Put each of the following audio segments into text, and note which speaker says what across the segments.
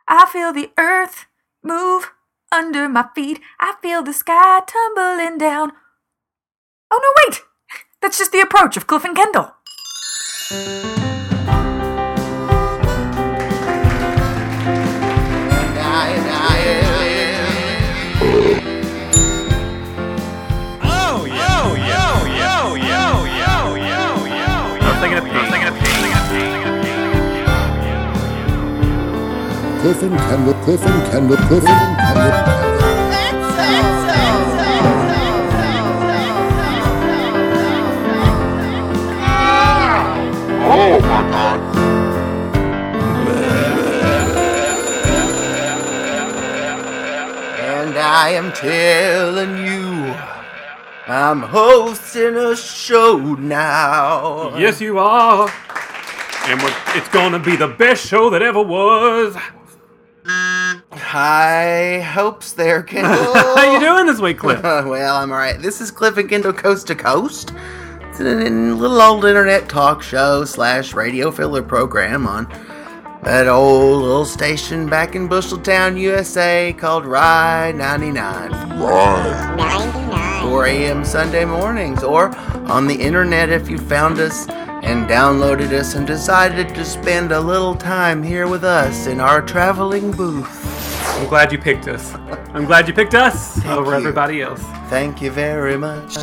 Speaker 1: I feel the earth move under my feet. I feel the sky tumbling down. Oh, no, wait! That's just the approach of Cliff and Kendall.
Speaker 2: Cliff and Kendall, Cliff and Kendall, Cliff and Kendall.
Speaker 3: Oh my God.
Speaker 4: And I am telling you, I'm hosting a show now.
Speaker 5: Yes, you are. And it's gonna be the best show that ever was.
Speaker 4: High hopes there, Kendall.
Speaker 5: How you doing this week, Cliff?
Speaker 4: Well, I'm alright. This is Cliff and Kendall Coast to Coast. It's a little old internet talk show / radio filler program on that old little station back in Busheltown, USA called Rye 99.
Speaker 3: Right.
Speaker 6: 99.
Speaker 4: 4 a.m. Sunday mornings, or on the internet if you found us and downloaded us and decided to spend a little time here with us in our traveling booth.
Speaker 5: I'm glad you picked us. I'm glad you picked us over
Speaker 4: you.
Speaker 5: everybody else.
Speaker 4: Thank you very much.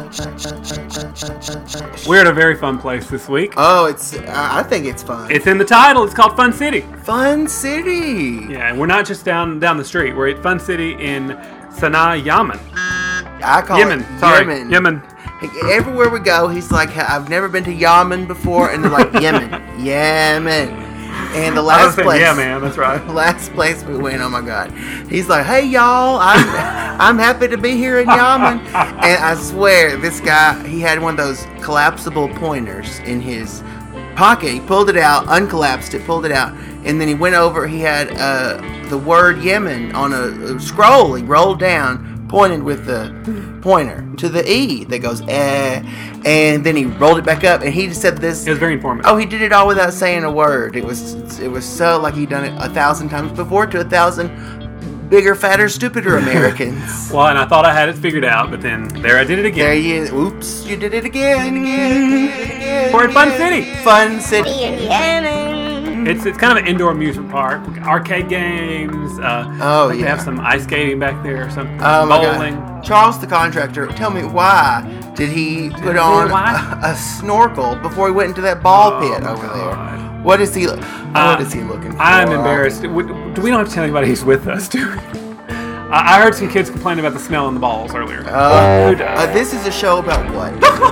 Speaker 5: We're at a very fun place this week.
Speaker 4: Oh, I think it's fun.
Speaker 5: It's in the title. It's called Fun City.
Speaker 4: Fun City.
Speaker 5: Yeah, and we're not just down the street. We're at Fun City in Sana'a, Yemen.
Speaker 4: I call
Speaker 5: Yemen.
Speaker 4: it
Speaker 5: Sorry, Yemen.
Speaker 4: Everywhere we go, he's like, I've never been to Yemen before, and they're like, Yemen. And the last place,
Speaker 5: yeah, man, that's right.
Speaker 4: Last place we went, oh my God, he's like, hey y'all, I'm happy to be here in Yemen, and I swear this guy, he had one of those collapsible pointers in his pocket. He pulled it out, uncollapsed it, pulled it out, and then he went over. He had the word Yemen on a scroll. He rolled down, pointed with the pointer to the E that goes and then he rolled it back up, and he just said this.
Speaker 5: It was very informative.
Speaker 4: Oh, he did it all without saying a word. It was so like he'd done it 1,000 times before to 1,000 bigger, fatter, stupider Americans.
Speaker 5: Well, and I thought I had it figured out, but then there I did it again.
Speaker 4: There you, oops, you did it again.
Speaker 5: We're at Fun City.
Speaker 4: Fun City.
Speaker 5: It's kind of an indoor amusement park. Arcade games. They have some ice skating back there or something.
Speaker 4: Oh my
Speaker 5: bowling.
Speaker 4: God. Charles the contractor, tell me, why did he put on a snorkel before he went into that ball pit over there? What is he looking for?
Speaker 5: I'm embarrassed. We don't have to tell anybody he's with us, do we? I heard some kids complaining about the smell in the balls earlier.
Speaker 4: This is a show about what?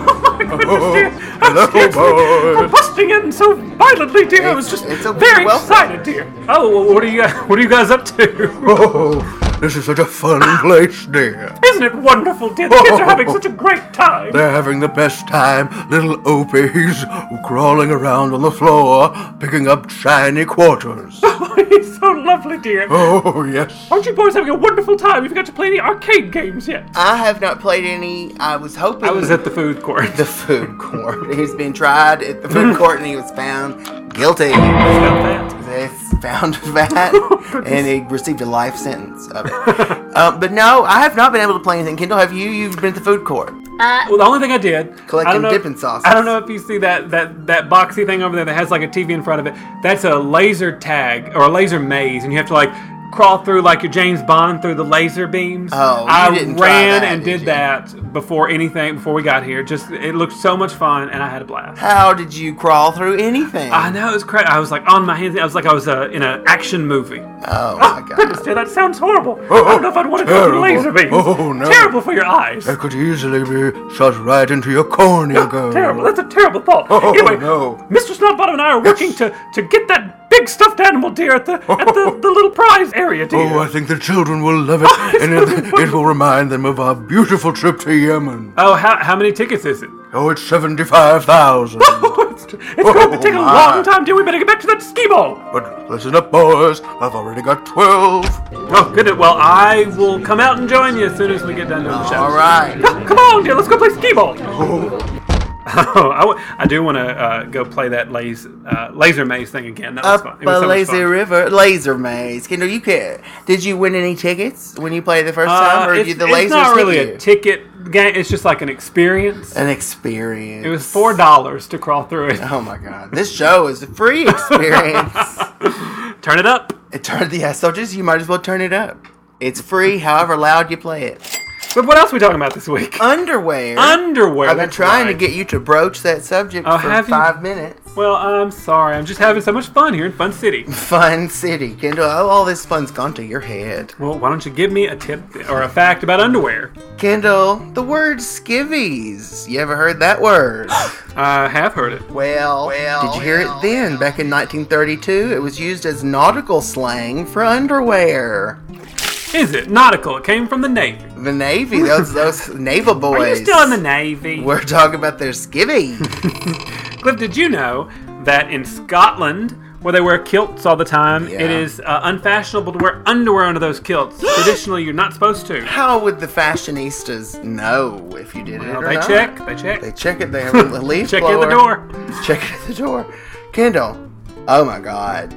Speaker 5: Hello, boy. Busting in so violently, dear. I was just very excited, dear. Oh, what are you guys up to?
Speaker 2: Oh, this is such a fun place, dear.
Speaker 5: Isn't it wonderful, dear? The kids are having such a great time.
Speaker 2: They're having the best time. Little opies crawling around on the floor, picking up shiny quarters.
Speaker 5: Oh, he's so lovely, dear.
Speaker 2: Oh, yes.
Speaker 5: Aren't you boys having a wonderful time? Have you got to play any arcade games yet?
Speaker 4: I have not played any. I was hoping.
Speaker 5: I was at the food court.
Speaker 4: The food court. He's being tried at the food court, and he was found guilty. They found fat, and he received a life sentence of it. But no, I have not been able to play anything. Kendall, have you? You've been at the food court.
Speaker 5: Well, the only thing I did...
Speaker 4: Collecting dipping sauces.
Speaker 5: I don't know if you see that boxy thing over there that has like a TV in front of it. That's a laser tag, or a laser maze, and you have to like crawl through like your James Bond through the laser beams.
Speaker 4: Oh,
Speaker 5: I
Speaker 4: didn't try
Speaker 5: ran
Speaker 4: that,
Speaker 5: and did that before we got here. Just it looked so much fun, and I had a blast.
Speaker 4: How did you crawl through anything?
Speaker 5: I know, it was crazy. I was like on my hands. I was in an action movie.
Speaker 4: Oh my God!
Speaker 5: Goodness, dear, that sounds horrible. I don't know if I'd want to go through laser beams.
Speaker 2: Oh no!
Speaker 5: Terrible for your eyes.
Speaker 2: That could easily be shot right into your cornea, girl.
Speaker 5: Terrible. That's a terrible thought.
Speaker 2: Oh,
Speaker 5: anyway,
Speaker 2: no.
Speaker 5: Mr. Snodbottom and I are working to get that big stuffed animal, dear, at the little prize area, dear.
Speaker 2: Oh, I think the children will love it, and it will remind them of our beautiful trip to Yemen.
Speaker 5: Oh, how many tickets is it?
Speaker 2: Oh, it's 75,000.
Speaker 5: It's going to take a long time, dear. We better get back to that skee ball.
Speaker 2: But listen up, boys. I've already got 12.
Speaker 5: Oh, good. Well, I will come out and join you as soon as we get done doing the show.
Speaker 4: All right.
Speaker 5: Come on, dear. Let's go play skee ball. I do want to go play that laser maze thing again. That was fun. It was
Speaker 4: Up
Speaker 5: so
Speaker 4: a
Speaker 5: much
Speaker 4: lazy
Speaker 5: fun.
Speaker 4: river, laser maze. Kendall, you can't. Did you win any tickets when you played the first time, or did the lasers
Speaker 5: It's not really
Speaker 4: hit you?
Speaker 5: a ticket game. It's just like an experience.
Speaker 4: An experience.
Speaker 5: It was $4 to crawl through it.
Speaker 4: Oh my god, this show is a free experience.
Speaker 5: Turn it up.
Speaker 4: So just you might as well turn it up. It's free, however loud you play it.
Speaker 5: But what else are we talking about this week?
Speaker 4: Underwear.
Speaker 5: Underwear.
Speaker 4: I've been
Speaker 5: that's
Speaker 4: trying to
Speaker 5: right.
Speaker 4: get you to broach that subject
Speaker 5: Oh,
Speaker 4: for
Speaker 5: have you?
Speaker 4: 5 minutes.
Speaker 5: Well, I'm sorry. I'm just having so much fun here in Fun City.
Speaker 4: Fun City, Kendall. All this fun's gone to your head.
Speaker 5: Well, why don't you give me a tip or a fact about underwear?
Speaker 4: Kendall, the word skivvies. You ever heard that word?
Speaker 5: I have heard it.
Speaker 4: Well, did you hear it then? Back in 1932, it was used as nautical slang for underwear.
Speaker 5: Is it nautical? It came from the Navy.
Speaker 4: The Navy, those naval boys.
Speaker 5: Are you still in the Navy?
Speaker 4: We're talking about their skivvy.
Speaker 5: Cliff, did you know that in Scotland, where they wear kilts all the time,
Speaker 4: Yeah.
Speaker 5: it is unfashionable to wear underwear under those kilts? Traditionally, you're not supposed to.
Speaker 4: How would the fashionistas know if you did it
Speaker 5: Well,
Speaker 4: or
Speaker 5: they
Speaker 4: not?
Speaker 5: check.
Speaker 4: They check it. They have a leaf
Speaker 5: Check
Speaker 4: blower.
Speaker 5: at the door.
Speaker 4: Check it at the door. Kendall. Oh my god.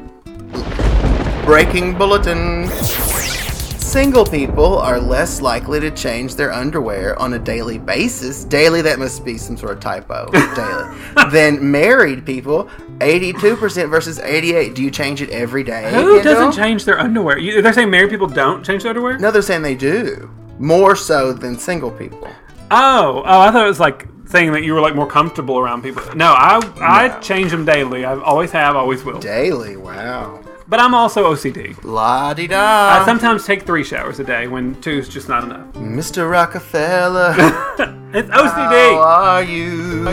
Speaker 4: Breaking bulletin. Single people are less likely to change their underwear on a daily basis. Daily, that must be some sort of typo. Daily. Than married people, 82% versus 88%. Do you change it every day?
Speaker 5: Who
Speaker 4: Kendall?
Speaker 5: doesn't change their underwear? They're saying married people don't change their underwear?
Speaker 4: No, they're saying they do. More so than single people.
Speaker 5: Oh, I thought it was like saying that you were like more comfortable around people. No, I change them daily. I always have, always will.
Speaker 4: Daily, wow.
Speaker 5: But I'm also OCD.
Speaker 4: La-di-da.
Speaker 5: I sometimes take 3 showers a day when 2's just not enough.
Speaker 4: Mr. Rockefeller,
Speaker 5: It's
Speaker 4: how
Speaker 5: OCD.
Speaker 4: are you?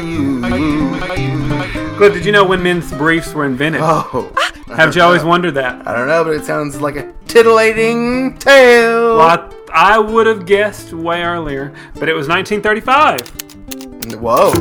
Speaker 5: Cliff, did you know when men's briefs were invented?
Speaker 4: Oh,
Speaker 5: Haven't you always wondered that?
Speaker 4: I don't know, but it sounds like a titillating tale.
Speaker 5: Well, I would have guessed way earlier, but it was 1935.
Speaker 4: Whoa.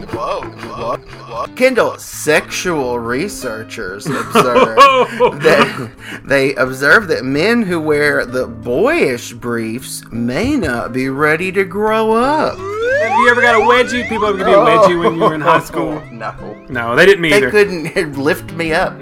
Speaker 4: Kendall, sexual researchers observe that they observe that men who wear the boyish briefs may not be ready to grow up.
Speaker 5: Have you ever got a wedgie? People ever give you a wedgie when you were in high school?
Speaker 4: No.
Speaker 5: No, they didn't
Speaker 4: They
Speaker 5: either.
Speaker 4: couldn't lift me up.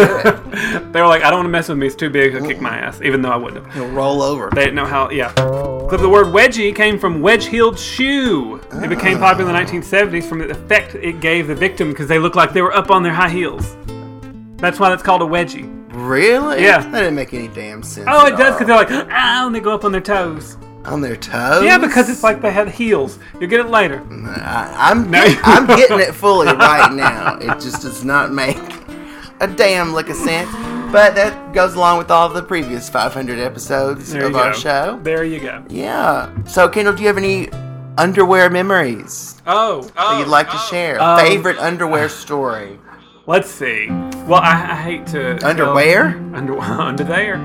Speaker 5: They were like, I don't want to mess with me. It's too big. I'll kick my ass, even though I wouldn't have.
Speaker 4: He'll roll over.
Speaker 5: They didn't know how, yeah. Cliff, the word wedgie came from wedge-heeled shoe. It became popular in the 1970s from the effect it gave the victim because they looked like they were up on their high heels. That's why that's called a wedgie.
Speaker 4: Really?
Speaker 5: Yeah.
Speaker 4: That didn't make any damn sense.
Speaker 5: Oh,
Speaker 4: at
Speaker 5: it does
Speaker 4: all.
Speaker 5: because they're like, ow, and they go up on their toes.
Speaker 4: On their toes?
Speaker 5: Yeah, because it's like they had heels. You'll get it later.
Speaker 4: I'm getting it fully right now. It just does not make a damn lick of sense. But that goes along with all the previous 500 episodes
Speaker 5: There you
Speaker 4: of our
Speaker 5: go.
Speaker 4: show.
Speaker 5: There you go.
Speaker 4: Yeah. So, Kendall, do you have any underwear memories
Speaker 5: Oh,
Speaker 4: that you'd like to share? Favorite underwear story?
Speaker 5: let's see. Well, I hate to...
Speaker 4: Underwear?
Speaker 5: Under there.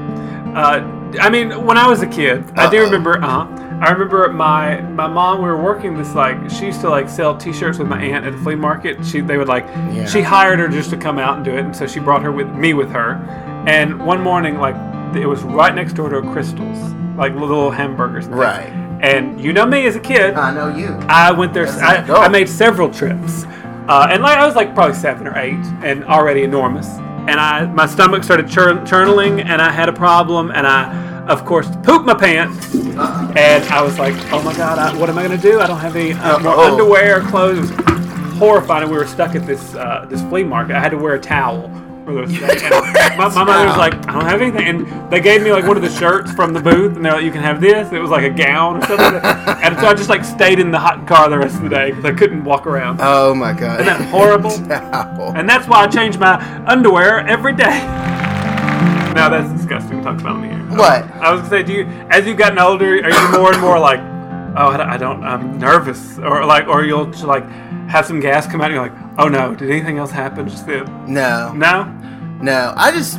Speaker 5: I mean, when I was a kid, I do remember. I remember my mom. We were working this she used to sell T-shirts with my aunt at the flea market. They would she hired her just to come out and do it, and so she brought with her. And one morning, it was right next door to a Crystal's, little hamburgers. And things.
Speaker 4: Right.
Speaker 5: And you know me as a kid.
Speaker 4: I know you.
Speaker 5: I went there.
Speaker 4: As an adult.
Speaker 5: I made several trips, and I was probably 7 or 8, and already enormous. And my stomach started churning, and I had a problem, and I, of course, pooped my pants. And I was like, "Oh my God, what am I going to do? I don't have any more underwear or clothes." It was horrifying. And we were stuck at this flea market. I had to wear a towel. My mother was like, "I don't have anything," and they gave me one of the shirts from the booth, and they're like, "You can have this." It was like a gown or something, and so I just stayed in the hot car the rest of the day because I couldn't walk around.
Speaker 4: Oh my God.
Speaker 5: Isn't that horrible?
Speaker 4: Towel.
Speaker 5: And that's why I change my underwear every day. Now that's disgusting to talk about on the air.
Speaker 4: What?
Speaker 5: I was gonna say, as you've gotten older, are you more and more I'm nervous, or you'll just have some gas come out and you're like, oh no, did anything else happen just then?
Speaker 4: No.
Speaker 5: No?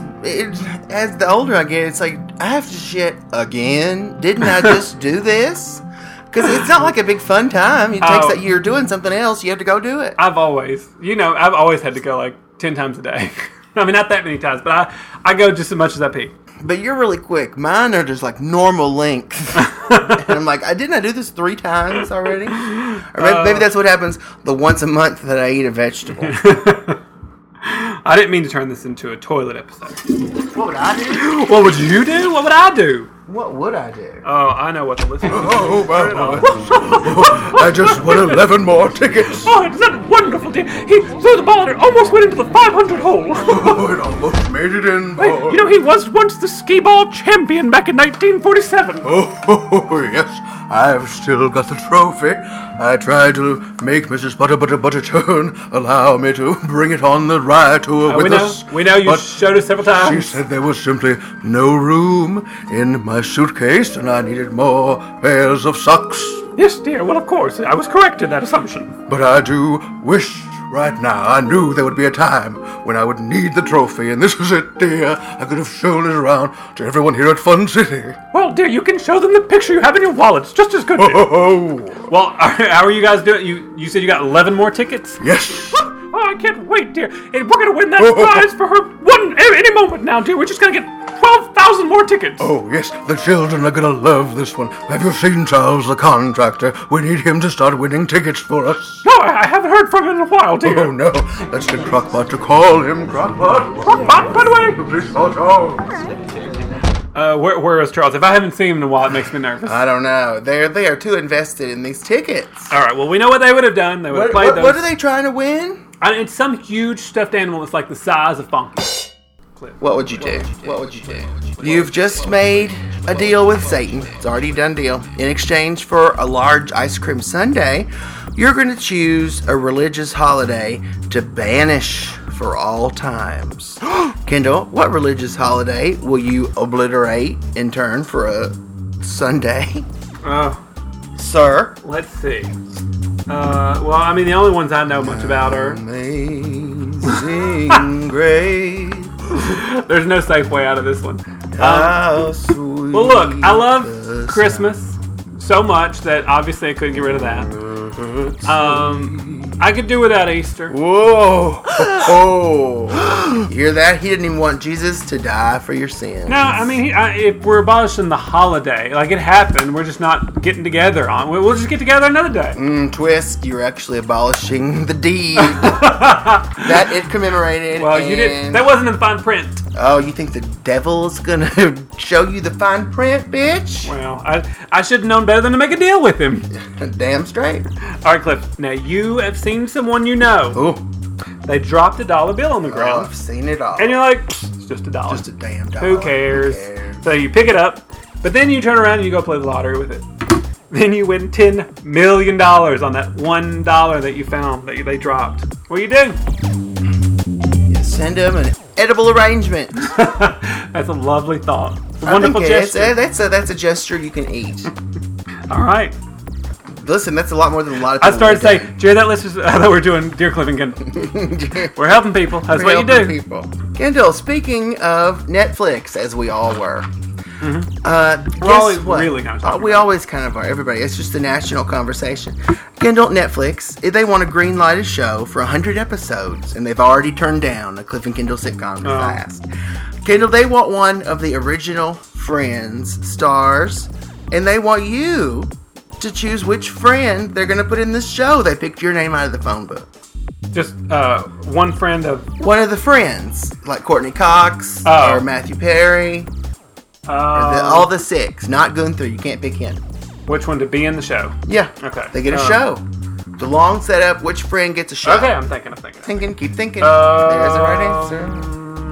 Speaker 4: As the older I get, it's like, I have to shit again? Didn't I just do this? Because it's not like a big fun time. It takes that you're doing something else, you have to go do it.
Speaker 5: I've always had to go 10 times a day. I mean, not that many times, but I go just as much as I pee.
Speaker 4: But you're really quick. Mine are just normal length. And I'm like, didn't I do this 3 times already? Or maybe that's what happens the once a month that I eat a vegetable.
Speaker 5: I didn't mean to turn this into a toilet episode.
Speaker 4: What would I do?
Speaker 5: What would you do? What would I do?
Speaker 4: What would I do?
Speaker 5: Oh, I know what the listeners
Speaker 2: Oh, my. I just won 11 more tickets.
Speaker 5: Oh, it's that wonderful, dear. He threw the ball and it almost went into the 500 hole.
Speaker 2: Oh, it almost made it in, boy.
Speaker 5: You know, he was once the skee-ball champion back in 1947.
Speaker 2: Oh, yes, I've still got the trophy. I tried to make Mrs. Butterturn allow me to bring it on the ride tour with us.
Speaker 5: We know you
Speaker 2: but
Speaker 5: showed us several times.
Speaker 2: She said there was simply no room in my suitcase and I needed more pairs of socks.
Speaker 5: Yes, dear. Well, of course. I was correct in that assumption.
Speaker 2: But I do wish right now I knew there would be a time when I would need the trophy, and this is it, dear. I could have shown it around to everyone here at Fun City.
Speaker 5: Well, dear, you can show them the picture you have in your wallet. It's just as good, dear.
Speaker 2: Oh,
Speaker 5: Well, how are you guys doing? You said you got 11 more tickets?
Speaker 2: yes.
Speaker 5: Oh, I can't wait, dear. And we're going to win that prize for her any moment now, dear. We're just going to get 12,000 more tickets.
Speaker 2: Oh, yes, the children are gonna love this one. Have you seen Charles the contractor? We need him to start winning tickets for us.
Speaker 5: No, I haven't heard from him in a while, dear.
Speaker 2: Oh, no. Let's get Crockpot to call him. Crockpot!
Speaker 5: Crockpot, by the way.
Speaker 2: Please call Charles.
Speaker 5: Where is Charles? If I haven't seen him in a while, it makes me nervous.
Speaker 4: I don't know. They are too invested in these tickets.
Speaker 5: All right, well, we know what they would have done. They would have played those.
Speaker 4: What are they trying to win?
Speaker 5: It's some huge stuffed animal that's like the size of Funky.
Speaker 4: What would you do? What would you do? You've just made a deal with Satan. It's already a done deal. In exchange for a large ice cream sundae, you're going to choose a religious holiday to banish for all times. Kendall, what religious holiday will you obliterate in turn for a sundae? Sir?
Speaker 5: Let's see. Well, I mean, the only ones I know much about are...
Speaker 4: Amazing grace.
Speaker 5: There's no safe way out of this one.
Speaker 4: How sweet.
Speaker 5: Well, look, I love Christmas so much that obviously I couldn't get rid of that. I could do without Easter.
Speaker 4: Whoa! Oh! You hear that? He didn't even want Jesus to die for your sins.
Speaker 5: No, I mean, if we're abolishing the holiday, like it happened, we're just not getting together on. We'll just get together another day.
Speaker 4: Twist, you're actually abolishing the deed that it commemorated.
Speaker 5: Well, you didn't. That wasn't in the fine print.
Speaker 4: Oh, you think the devil's gonna show you the fine print, bitch?
Speaker 5: Well, I should have known better than to make a deal with him.
Speaker 4: Damn straight.
Speaker 5: All right, Cliff. Now you have seen someone you know.
Speaker 4: Oh,
Speaker 5: They dropped a dollar bill on the ground,
Speaker 4: I've seen it all.
Speaker 5: and you're like, it's just $1.
Speaker 4: Just a damn dollar.
Speaker 5: Who cares? So you pick it up, but then you turn around and you go play the lottery with it. Then you win $10 million on that $1 that you found that they dropped. What do you do?
Speaker 4: You send him an edible arrangement.
Speaker 5: That's a lovely thought. It's a wonderful gesture.
Speaker 4: That's a gesture you can eat.
Speaker 5: All right.
Speaker 4: Listen, that's a lot more than a lot of
Speaker 5: I
Speaker 4: people.
Speaker 5: started to say, did you hear that, listeners? I thought we were doing Dear Cliff and Kendall. We're helping people. That's what you do.
Speaker 4: People. Kendall, speaking of Netflix, as we all were.
Speaker 5: We're always really kind of talking
Speaker 4: We
Speaker 5: about
Speaker 4: always kind of are. Everybody. It's just a national conversation. Kendall, Netflix, they want to greenlight a show for 100 episodes, and they've already turned down a Cliff and Kendall sitcom fast. Kendall, they want one of the original Friends stars, and they want you to choose which friend they're going to put in this show. They picked your name out of the phone book.
Speaker 5: Just one friend of...
Speaker 4: One of the friends, like Courtney Cox
Speaker 5: Oh.
Speaker 4: or Matthew Perry. All the 6, not Gunther. You can't pick him.
Speaker 5: Which one to be in the show?
Speaker 4: Yeah.
Speaker 5: Okay.
Speaker 4: They get a show. The long setup, which friend gets a show?
Speaker 5: Okay, I'm thinking.
Speaker 4: Thinking, keep thinking. There's the right answer.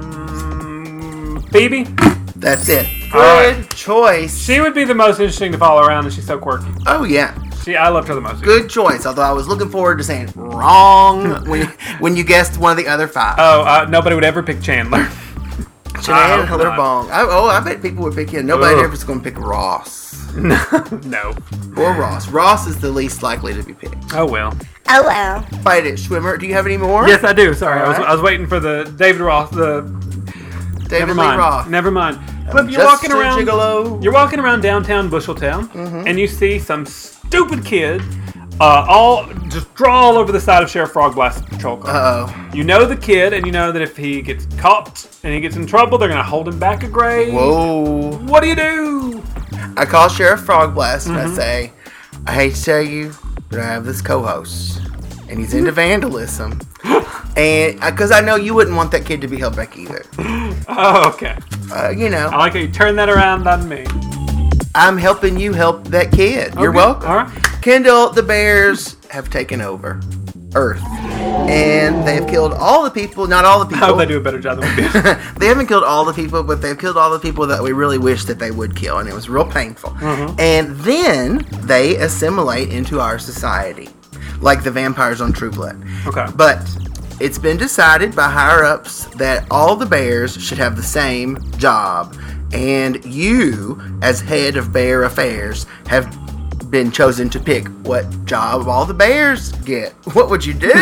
Speaker 5: Phoebe?
Speaker 4: That's it.
Speaker 5: All
Speaker 4: Good
Speaker 5: right.
Speaker 4: choice.
Speaker 5: She would be the most interesting to follow around, and she's so quirky.
Speaker 4: Oh, yeah.
Speaker 5: I loved her the most.
Speaker 4: Good choice. Although I was looking forward to saying wrong when you guessed one of the other 5.
Speaker 5: Oh, nobody would ever pick Chandler.
Speaker 4: Shanann
Speaker 5: hope not.
Speaker 4: Bong. I bet people would pick him. Nobody
Speaker 5: Ugh.
Speaker 4: ever's going to pick Ross.
Speaker 5: No.
Speaker 4: Or Ross. Ross is the least likely to be picked.
Speaker 5: Oh, well.
Speaker 6: Oh well.
Speaker 4: Fight it, Schwimmer. Do you have any more?
Speaker 5: Yes, I do. Sorry.
Speaker 4: All right.
Speaker 5: I was waiting for the David Ross.
Speaker 4: David
Speaker 5: Never
Speaker 4: Lee
Speaker 5: mind.
Speaker 4: Roth.
Speaker 5: Never mind. Cliff, you're
Speaker 4: Just
Speaker 5: walking
Speaker 4: a
Speaker 5: around.
Speaker 4: gigolo.
Speaker 5: You're walking around downtown Busheltown, and you see some stupid kid, all just draw all over the side of Sheriff Frogblast's patrol car.
Speaker 4: Uh-oh.
Speaker 5: You know the kid, and you know that if he gets caught and he gets in trouble, they're gonna hold him back a grade.
Speaker 4: Whoa.
Speaker 5: What do you do?
Speaker 4: I call Sheriff Frogblast and I say, I hate to tell you, but I have this co-host, and he's into vandalism. And because I know you wouldn't want that kid to be held back either.
Speaker 5: Oh, okay.
Speaker 4: You know,
Speaker 5: I like how you turn that around on me.
Speaker 4: I'm helping you help that kid. You're
Speaker 5: Okay.
Speaker 4: welcome.
Speaker 5: All right.
Speaker 4: Kendall, the bears have taken over Earth. And they've killed all the people, not all the
Speaker 5: I hope
Speaker 4: people.
Speaker 5: they do a better job than we did.
Speaker 4: They haven't killed all the people, but they've killed all the people that we really wish that they would kill. And it was real painful. And then they assimilate into our society. Like the vampires on True Blood.
Speaker 5: Okay.
Speaker 4: But it's been decided by higher-ups that all the bears should have the same job. And you, as head of bear affairs, have been chosen to pick what job all the bears get. What would you do?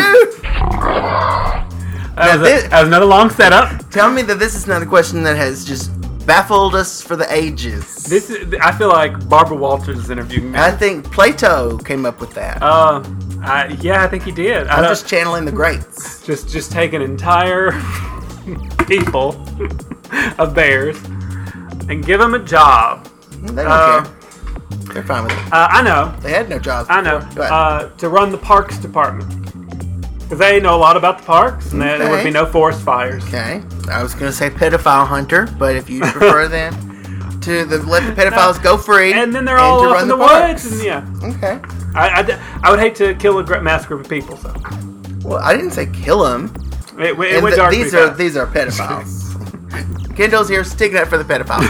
Speaker 5: That was another long setup.
Speaker 4: Tell me that this is not a question that has just baffled us for the ages.
Speaker 5: I feel like Barbara Walters is interviewing me.
Speaker 4: I think Plato came up with that.
Speaker 5: Yeah, I think he did.
Speaker 4: I'm just channeling the greats.
Speaker 5: Just take an entire people of bears and give them a job.
Speaker 4: They don't care. They're fine with it.
Speaker 5: I know.
Speaker 4: They had no jobs.
Speaker 5: I know.
Speaker 4: before. Go ahead.
Speaker 5: To run the parks department. Because they know a lot about the parks, and there would be no forest fires.
Speaker 4: Okay. I was going to say pedophile hunter, but if you prefer then to let the pedophiles go free.
Speaker 5: And then they're all
Speaker 4: to
Speaker 5: up
Speaker 4: run
Speaker 5: in the
Speaker 4: parks.
Speaker 5: woods, and yeah.
Speaker 4: Okay.
Speaker 5: I would hate to kill a mass group of people, so.
Speaker 4: Well, I didn't say kill them.
Speaker 5: It went dark
Speaker 4: these
Speaker 5: pretty
Speaker 4: are
Speaker 5: fast.
Speaker 4: these are pedophiles. Kendall's here sticking up for the pedophiles.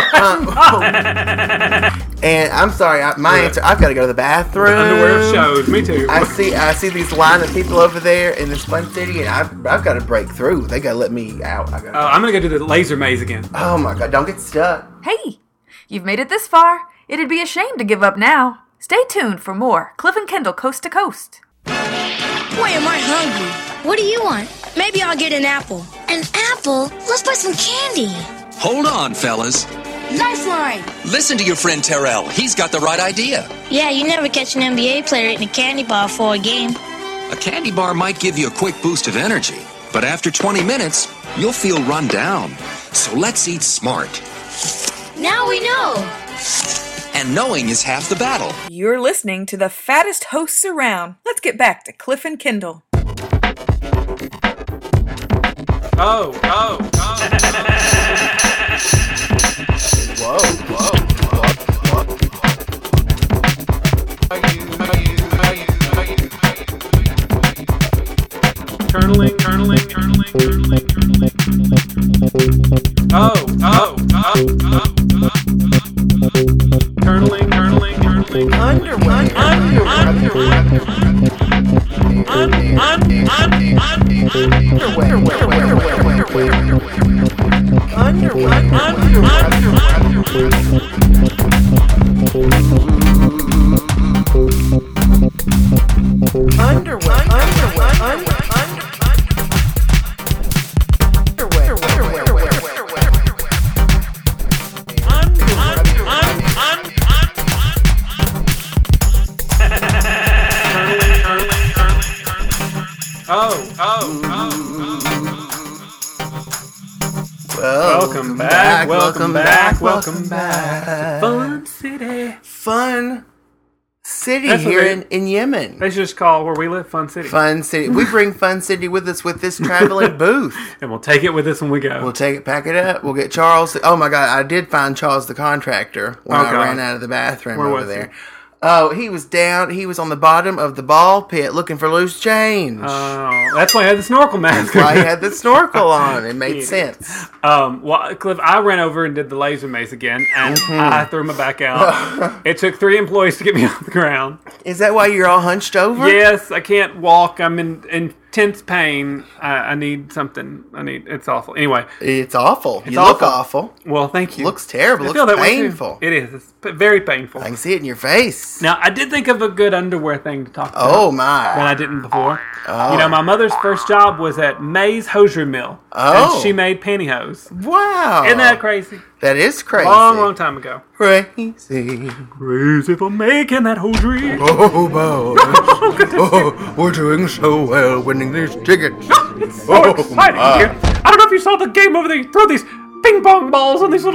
Speaker 4: And I'm sorry, my answer. I've got to go to the bathroom.
Speaker 5: Underwear of shows, me too.
Speaker 4: I see these line of people over there in this fun city, and I've got to break through. They got to let me out.
Speaker 5: I'm gonna go do the laser maze again.
Speaker 4: Oh my god! Don't get stuck.
Speaker 1: Hey, you've made it this far. It'd be a shame to give up now. Stay tuned for more Cliff and Kendall Coast to Coast.
Speaker 6: Boy, am I hungry. What do you want? Maybe I'll get an apple. An apple? Let's buy some candy.
Speaker 7: Hold on, fellas.
Speaker 6: Lifeline!
Speaker 7: Listen to your friend Terrell. He's got the right idea.
Speaker 6: Yeah, you never catch an NBA player eating a candy bar for a game.
Speaker 7: A candy bar might give you a quick boost of energy, but after 20 minutes, you'll feel run down. So let's eat smart.
Speaker 6: Now we know.
Speaker 7: And knowing is half the battle.
Speaker 8: You're listening to the fattest hosts around. Let's get back to Cliff and Kendall.
Speaker 5: Oh.
Speaker 4: Whoa.
Speaker 5: Turtling. Oh. Turtling. Welcome back. Fun City.
Speaker 4: Fun City
Speaker 5: That's what
Speaker 4: here
Speaker 5: they-
Speaker 4: in Yemen.
Speaker 5: They should just call where we live Fun City.
Speaker 4: Fun City. We bring Fun City with us with this traveling booth.
Speaker 5: And we'll take it with us when we go.
Speaker 4: We'll take it, pack it up. We'll get Charles. Oh my God, I did find Charles the contractor when I
Speaker 5: God.
Speaker 4: ran out of the bathroom
Speaker 5: Where
Speaker 4: over
Speaker 5: was he?
Speaker 4: there. Oh, he was down. He was on the bottom of the ball pit looking for loose change.
Speaker 5: Oh, that's why I had the snorkel mask.
Speaker 4: That's why he had the snorkel on. It made sense.
Speaker 5: Well, Cliff, I ran over and did the laser maze again, and I threw my back out. It took 3 employees to get me off the ground.
Speaker 4: Is that why you're all hunched over?
Speaker 5: Yes, I can't walk. I'm in intense pain. I need something. It's awful. Anyway,
Speaker 4: It's awful.
Speaker 5: It's
Speaker 4: You look
Speaker 5: awful.
Speaker 4: awful.
Speaker 5: well, thank you.
Speaker 4: Looks terrible.
Speaker 5: I feel
Speaker 4: Looks
Speaker 5: that way, too.
Speaker 4: painful.
Speaker 5: It is. It's very painful.
Speaker 4: I can see it in your face.
Speaker 5: Now, I did think of a good underwear thing to talk about.
Speaker 4: Oh my.
Speaker 5: That I didn't before.
Speaker 4: Oh.
Speaker 5: You know, my mother's first job was at May's Hosiery Mill.
Speaker 4: Oh.
Speaker 5: And she made pantyhose.
Speaker 4: Wow.
Speaker 5: Isn't that crazy?
Speaker 4: That is crazy.
Speaker 5: Long time ago.
Speaker 4: Crazy.
Speaker 5: Crazy for making that hosiery.
Speaker 2: Oh, boys. Oh, we're doing so well winning these tickets.
Speaker 5: It's so exciting here. I don't know if you saw the game over there. You throw these ping pong balls on these little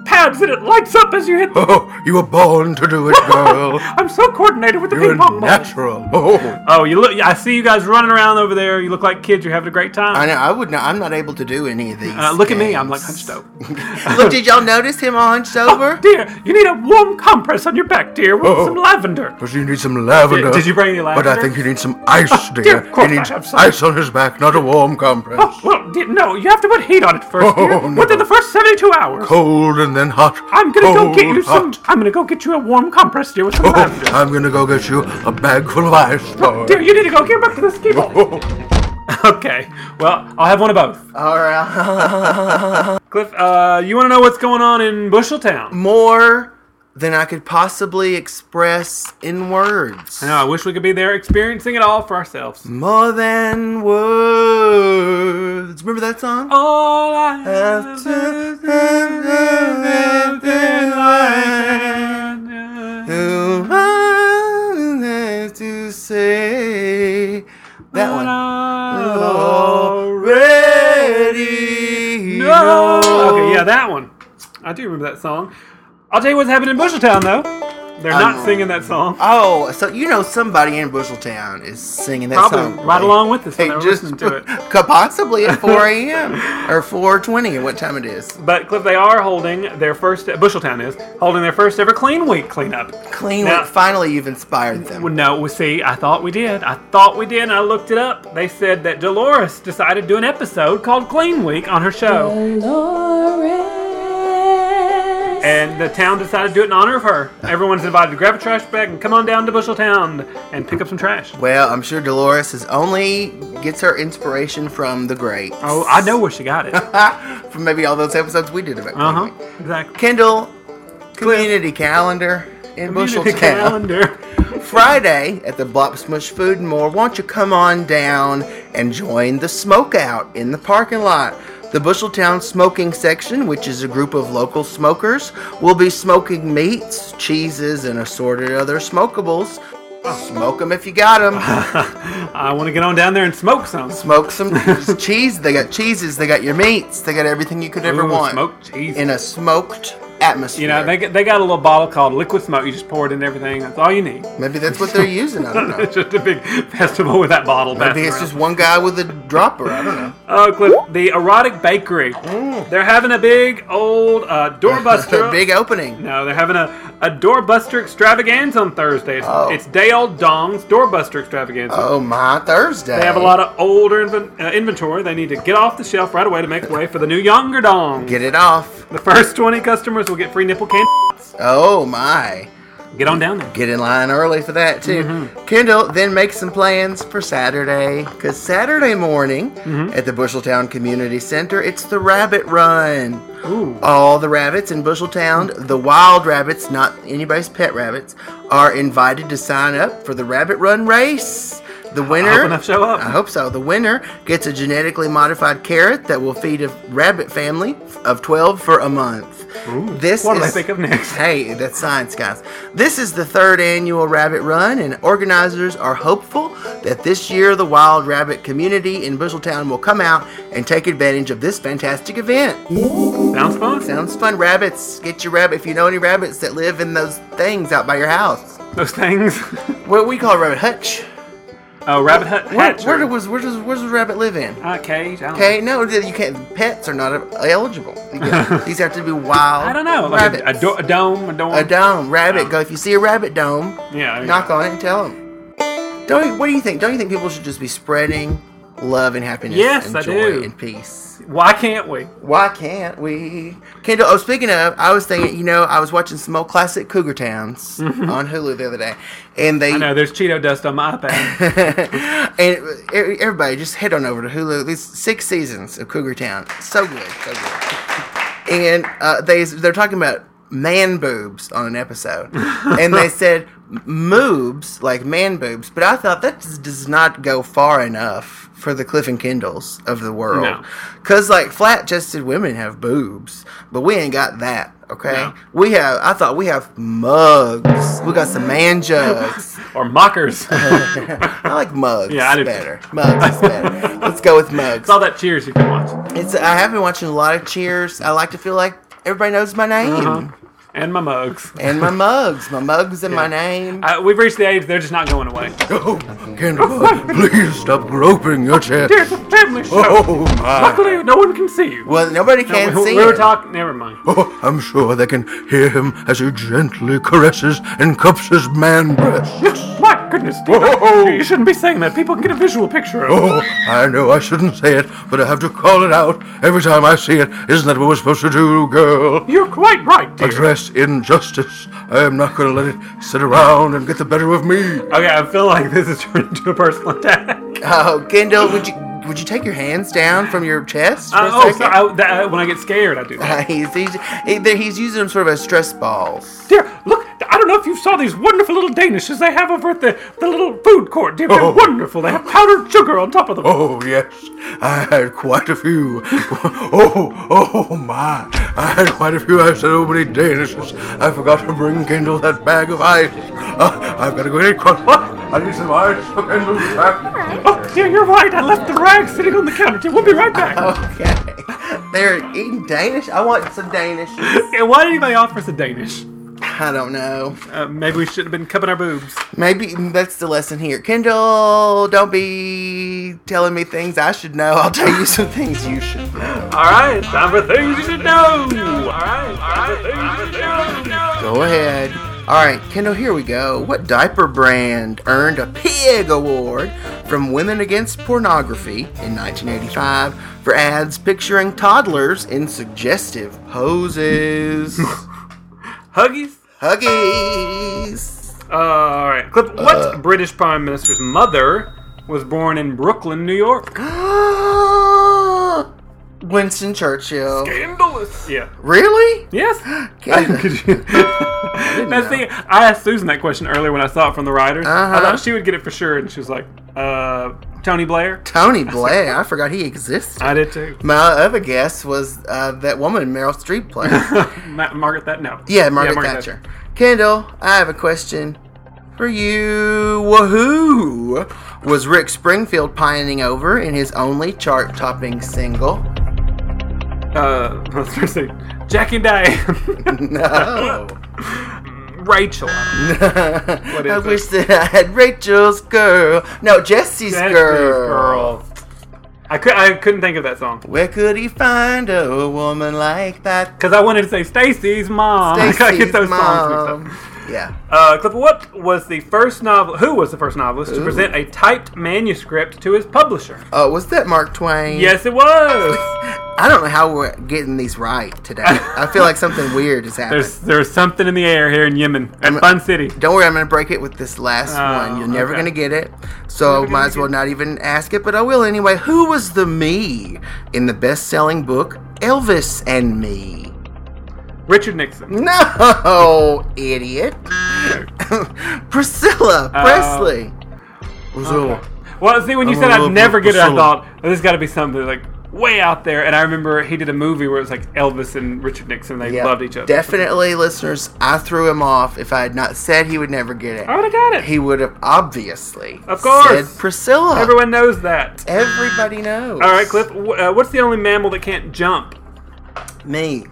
Speaker 5: pads and it lights up as you hit them.
Speaker 2: Oh, you were born to do it, girl.
Speaker 5: I'm so coordinated with the
Speaker 2: You're
Speaker 5: ping pong balls.
Speaker 2: natural. Oh.
Speaker 5: Oh, you look! I see you guys running around over there. You look like kids. You're having a great time.
Speaker 4: I know. I'm not able to do any of these.
Speaker 5: Look at me.
Speaker 4: games.
Speaker 5: I'm like hunched over.
Speaker 4: Look, did y'all notice him all hunched over?
Speaker 5: Dear, you need a warm compress on your back, dear, with some lavender.
Speaker 2: Does he need some lavender?
Speaker 5: Did you bring any lavender?
Speaker 2: But I think he needs some ice,
Speaker 5: dear,
Speaker 2: dear.
Speaker 5: of course
Speaker 2: He
Speaker 5: I
Speaker 2: needs
Speaker 5: have some.
Speaker 2: ice on his back, not a warm compress.
Speaker 5: Oh, well, dear, no, you have to put heat on it first, dear.
Speaker 2: Oh, no.
Speaker 5: Within the first 72 hours.
Speaker 2: Cold and then hot.
Speaker 5: I'm gonna go get you
Speaker 2: Cold,
Speaker 5: some. I'm gonna go get you a warm compress, dear, with some
Speaker 2: hot.
Speaker 5: lavender.
Speaker 2: I'm gonna go get you a bag full of ice, boy.
Speaker 5: Dear, you need to go get back to the ski ball. Okay, well, I'll have one of both.
Speaker 4: All right.
Speaker 5: Cliff, you want to know what's going on in Busheltown?
Speaker 4: More than I could possibly express in words.
Speaker 5: I know, I wish we could be there experiencing it all for ourselves.
Speaker 4: More than words. Remember that song?
Speaker 5: All I have
Speaker 4: Have
Speaker 5: to
Speaker 4: to Who has to say that one? Already know.
Speaker 5: Okay, yeah, that one. I do remember that song. I'll tell you what's happening in Busheltown, though. They're not singing that song.
Speaker 4: Oh, so you know somebody in Busheltown is singing that
Speaker 5: Probably
Speaker 4: song.
Speaker 5: right along with us when they were
Speaker 4: just
Speaker 5: listening to it.
Speaker 4: could possibly at 4 a.m. or 4:20 or what time it is.
Speaker 5: But, Cliff, they are holding their first, Busheltown is, holding their first ever Clean Week cleanup.
Speaker 4: Clean.
Speaker 5: Now-
Speaker 4: Finally, you've inspired them.
Speaker 5: Well, no, well, see, I thought we did, and I looked it up. They said that Dolores decided to do an episode called Clean Week on her show. And the town decided to do it in honor of her. Everyone's invited to grab a trash bag and come on down to Busheltown and pick up some trash.
Speaker 4: Well, I'm sure Dolores gets her inspiration from the greats.
Speaker 5: Oh, I know where she got it.
Speaker 4: From maybe all those episodes we did about Clean Week.
Speaker 5: Exactly.
Speaker 4: Kendall, community calendar in
Speaker 5: Community
Speaker 4: Busheltown.
Speaker 5: calendar.
Speaker 4: Friday at the Blop Smush Food and More. Won't you come on down and join the smoke out in the parking lot? The Busheltown Smoking Section, which is a group of local smokers, will be smoking meats, cheeses, and assorted other smokables. Smoke them if you got them.
Speaker 5: I want to get on down there and smoke some.
Speaker 4: Smoke some cheese. They got cheeses. They got your meats. They got everything you could ever
Speaker 5: Ooh,
Speaker 4: want.
Speaker 5: smoked cheese.
Speaker 4: In a smoked atmosphere.
Speaker 5: You know, they got a little bottle called Liquid Smoke. You just pour it in everything. That's all you need.
Speaker 4: Maybe that's what they're using. I don't know.
Speaker 5: It's just a big festival with that bottle.
Speaker 4: Maybe it's just one guy with a dropper. I don't know.
Speaker 5: Oh, Cliff, the Erotic Bakery. They're having a big old doorbuster.
Speaker 4: Big opening.
Speaker 5: No, they're having a doorbuster extravaganza on Thursday. It's Day Old Dong's doorbuster extravaganza.
Speaker 4: Oh, my Thursday.
Speaker 5: They have a lot of older inventory. They need to get off the shelf right away to make way for the new younger dong.
Speaker 4: Get it off.
Speaker 5: The first 20 customers will get free nipple candy.
Speaker 4: Oh, my.
Speaker 5: Get on down there.
Speaker 4: Get in line early for that, too.
Speaker 5: Mm-hmm.
Speaker 4: Kendall, then make some plans for Saturday. Because Saturday morning at the Busheltown Community Center, it's the Rabbit Run.
Speaker 5: Ooh.
Speaker 4: All the rabbits in Busheltown, the wild rabbits, not anybody's pet rabbits, are invited to sign up for the Rabbit Run race. The winner,
Speaker 5: I hope enough show up.
Speaker 4: I hope so. The winner gets a genetically modified carrot that will feed a rabbit family of 12 for a month.
Speaker 5: Ooh, what do they think of next?
Speaker 4: Hey, that's science, guys. This is the third annual Rabbit Run, and organizers are hopeful that this year the wild rabbit community in Busheltown will come out and take advantage of this fantastic event.
Speaker 5: Sounds fun.
Speaker 4: Sounds fun. Rabbits, get your rabbit. If you know any rabbits that live in those things out by your house.
Speaker 5: Those things.
Speaker 4: What we call a rabbit hutch.
Speaker 5: Oh, Rabbit Hut hatchery.
Speaker 4: Where does the rabbit live in?
Speaker 5: Cage. I don't
Speaker 4: Okay, no, you can't. Pets are not eligible. These have to be wild.
Speaker 5: I don't know. Like
Speaker 4: rabbits.
Speaker 5: a dome.
Speaker 4: A dome, rabbit. Go if you see a rabbit dome.
Speaker 5: Yeah.
Speaker 4: Knock on it and tell them. What do you think? Don't you think people should just be spreading love and happiness?
Speaker 5: Yes,
Speaker 4: and
Speaker 5: I
Speaker 4: joy
Speaker 5: do.
Speaker 4: and peace?
Speaker 5: Why can't we?
Speaker 4: Why can't we? Kendall, speaking of, I was thinking, I was watching some old classic Cougar Towns on Hulu the other day. And I
Speaker 5: know, there's Cheeto dust on my iPad.
Speaker 4: And everybody, just head on over to Hulu. These 6 seasons of Cougar Town. So good, so good. And they're talking about man boobs on an episode. And they said moobs, like man boobs. But I thought that does not go far enough for the Cliff and Kendalls of the world.
Speaker 5: No.
Speaker 4: Because, flat-chested women have boobs. But we ain't got that, okay?
Speaker 5: No.
Speaker 4: I thought we have mugs. We got some man jugs.
Speaker 5: Or mockers.
Speaker 4: I like mugs.
Speaker 5: Yeah, I do.
Speaker 4: Better. Mugs is better. Let's go with mugs.
Speaker 5: It's all that Cheers you've been watching.
Speaker 4: I have been watching a lot of Cheers. I like to feel like Everybody knows my name.
Speaker 5: And my mugs.
Speaker 4: And my mugs. My mugs and my name.
Speaker 5: We've reached the age they're just not going away.
Speaker 2: Oh, Candleboy, please stop groping your chest.
Speaker 5: Dear, it's a family show.
Speaker 2: Oh, my.
Speaker 5: Luckily, no one can see you.
Speaker 4: Well, nobody can see
Speaker 5: We were
Speaker 4: it.
Speaker 5: talking. Never mind.
Speaker 2: Oh, I'm sure they can hear him as he gently caresses and cups his man breast.
Speaker 5: My goodness, dear.
Speaker 2: Whoa.
Speaker 5: You shouldn't be saying that. People can get a visual picture of it.
Speaker 2: Oh, I know I shouldn't say it, but I have to call it out every time I see it. Isn't that what we're supposed to do, girl?
Speaker 5: You're quite right, dear.
Speaker 2: Address injustice. I am not going to let it sit around and get the better of me.
Speaker 5: Okay, I feel like this is turning into a personal attack.
Speaker 4: Oh, Kendall, would you take your hands down from your chest for a second?
Speaker 5: So when I get scared, I do that.
Speaker 4: He's using them sort of as stress balls.
Speaker 5: Dear, look, I don't know if you saw these wonderful little Danishes they have over at the little food court. Dear, they're wonderful. They have powdered sugar on top of them.
Speaker 2: Oh, yes. I had quite a few. Oh, my. I had quite a few. I had so many Danishes. I forgot to bring Kendall that bag of ice. I've got to go get it. I need some ice for Kendall's back.
Speaker 5: Oh, dear, you're right. I left the rag sitting on the counter. Dear, we'll be right back.
Speaker 4: Okay. They're eating Danish? I want some Danish.
Speaker 5: Yeah, why did anybody offer us a Danish?
Speaker 4: I don't know.
Speaker 5: Maybe we should have been cupping our boobs.
Speaker 4: Maybe that's the lesson here. Kendall, don't be telling me things I should know. I'll tell you some things you should know.
Speaker 5: All right, time for things you should know. All right, time for things you should know.
Speaker 4: Go ahead. All right, Kendall, here we go. What diaper brand earned a PIG award from Women Against Pornography in 1985 for ads picturing toddlers in suggestive poses?
Speaker 5: Huggies?
Speaker 4: Huggies.
Speaker 5: All right. Clip. What British Prime Minister's mother was born in Brooklyn, New York?
Speaker 4: Winston Churchill.
Speaker 5: Scandalous. Yeah.
Speaker 4: Really?
Speaker 5: Yes.
Speaker 4: Kendall.
Speaker 5: Could you? Now, see, I asked Susan that question earlier when I saw it from the writers. I thought she would get it for sure, and she was like, Tony Blair?
Speaker 4: Tony Blair. I forgot he existed.
Speaker 5: I did too.
Speaker 4: My other guess was that woman Meryl Streep played.
Speaker 5: Margaret Thatcher? No.
Speaker 4: Yeah, Margaret Thatcher. Kendall, I have a question for you. Woohoo! Was Rick Springfield pining over in his only chart-topping single?
Speaker 5: Let's see. Jackie and Diane.
Speaker 4: No.
Speaker 5: Rachel. What is
Speaker 4: I
Speaker 5: it?
Speaker 4: wish that I had Rachel's girl. No, Jesse's girl.
Speaker 5: I couldn't think of that song.
Speaker 4: Where could he find a woman like that?
Speaker 5: Because I wanted to say Stacy's mom. I gotta get those songs mixed up.
Speaker 4: Yeah.
Speaker 5: Clip, what was the first novel? Who was the first novelist to present a typed manuscript to his publisher?
Speaker 4: Oh, was that Mark Twain?
Speaker 5: Yes, it was.
Speaker 4: I don't know how we're getting these right today. I feel like something weird is happening.
Speaker 5: There's something in the air here in Yemen at Fun City.
Speaker 4: Don't worry, I'm going to break it with this last one. You're never going to get it, so might as well not even ask it, but I will anyway. Who was the me in the best-selling book Elvis and Me?
Speaker 5: Richard Nixon.
Speaker 4: No, idiot. Priscilla Presley.
Speaker 5: Well, see, when you said I'd never get it, I thought, oh, this got to be something like way out there. And I remember he did a movie where it was like Elvis and Richard Nixon. They loved each other.
Speaker 4: Definitely, listeners, I threw him off. If I had not said he would never get it,
Speaker 5: I would have got it.
Speaker 4: He would have obviously
Speaker 5: of course
Speaker 4: said Priscilla.
Speaker 5: Everyone knows that.
Speaker 4: Everybody knows.
Speaker 5: All right, Cliff. What's the only mammal that can't jump?
Speaker 4: Me.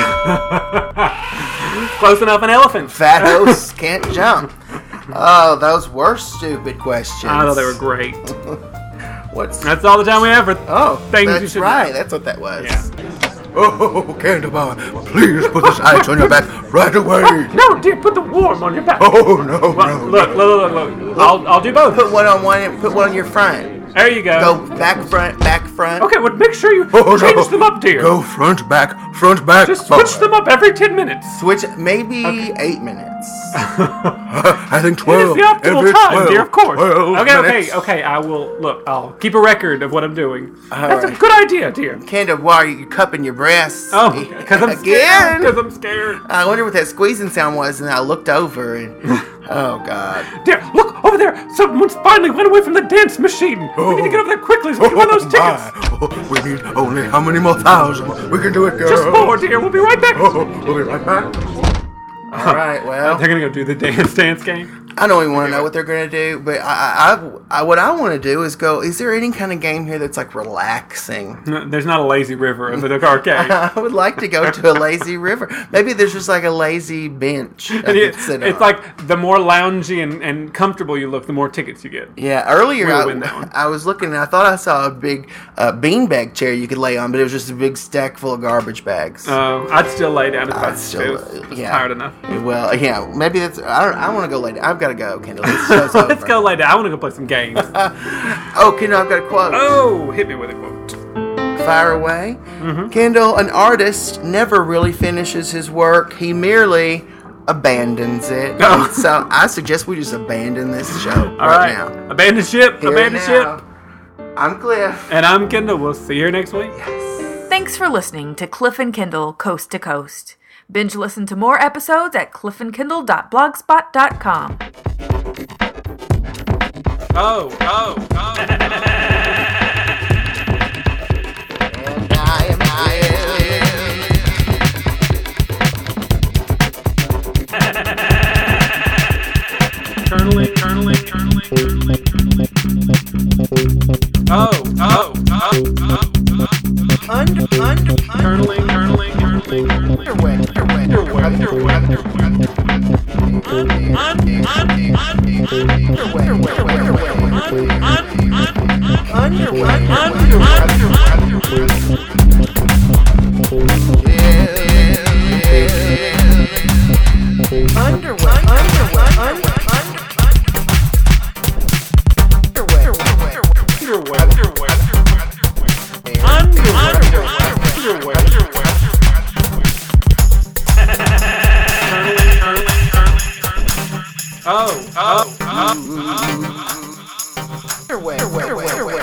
Speaker 5: Close enough, an elephant.
Speaker 4: Fat hosts can't jump. Oh, those were stupid questions.
Speaker 5: I thought they were great.
Speaker 4: That's
Speaker 5: all the time we have for things
Speaker 4: that's
Speaker 5: you should
Speaker 4: right.
Speaker 5: know.
Speaker 4: That's what that was.
Speaker 5: Yeah.
Speaker 2: Oh, Candleboy, please put this ice on your back right away.
Speaker 5: No, dear, put the warm on your back.
Speaker 2: Oh, no,
Speaker 5: well,
Speaker 2: no.
Speaker 5: Look. I'll do both.
Speaker 4: Put one on one. Put one on your front.
Speaker 5: There you go.
Speaker 4: Go back, front, back, front.
Speaker 5: Okay, well, make sure you change them up, dear.
Speaker 2: Go front, back, front, back.
Speaker 5: Just switch them up every 10 minutes.
Speaker 4: Switch maybe 8 minutes.
Speaker 2: I think 12.
Speaker 5: It is the optimal time,
Speaker 2: 12,
Speaker 5: dear, of course.
Speaker 2: 12 minutes.
Speaker 5: Okay, I will, I'll keep a record of what I'm doing. That's
Speaker 4: right.
Speaker 5: a good idea, dear.
Speaker 4: Kendall, why are you cupping your breasts?
Speaker 5: Oh, because I'm scared. Because I'm scared.
Speaker 4: I wonder what that squeezing sound was, and I looked over, and oh, God.
Speaker 5: Dear, look, over there. Someone's finally went away from the dance machine. We need to get over there quickly so we can win those tickets.
Speaker 2: We need only how many more thousand? We can do it, girl.
Speaker 5: Just 4, dear. We'll be right back.
Speaker 2: We'll be right back.
Speaker 4: All right, well.
Speaker 5: They're going to go do the dance game.
Speaker 4: I don't even want to know what they're going to do, but what I want to do is go, is there any kind of game here that's like relaxing?
Speaker 5: There's not a lazy river of the arcade.
Speaker 4: I would like to go to a lazy river. Maybe there's just like a lazy bench.
Speaker 5: It's like the more loungy and comfortable you look, the more tickets you get.
Speaker 4: Yeah, earlier
Speaker 5: We'll win that one.
Speaker 4: I was looking and I thought I saw a big beanbag chair you could lay on, but it was just a big stack full of garbage bags.
Speaker 5: I'd still lay down.
Speaker 4: It's
Speaker 5: tired enough.
Speaker 4: Well, yeah, maybe that's. I want to go lay down. I've got to go, Kendall. This show's over.
Speaker 5: Let's go lay down. I want to go play some games.
Speaker 4: Oh, Kendall, I've got a quote.
Speaker 5: Oh, hit me with a quote.
Speaker 4: Fire away. Kendall, an artist never really finishes his work. He merely abandons it.
Speaker 5: Oh.
Speaker 4: So I suggest we just abandon this show
Speaker 5: All right
Speaker 4: now.
Speaker 5: Abandon ship.
Speaker 4: Here
Speaker 5: Abandon
Speaker 4: and
Speaker 5: ship.
Speaker 4: now. I'm Cliff.
Speaker 5: And I'm Kendall. We'll see you here next week.
Speaker 1: Thanks for listening to Cliff and Kindle Coast to Coast. Binge listen to more episodes at cliffandkindle.blogspot.com.
Speaker 5: Oh.
Speaker 4: And I am
Speaker 5: Turtling. Oh. Turtling.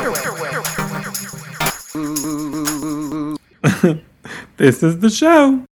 Speaker 5: This is the show.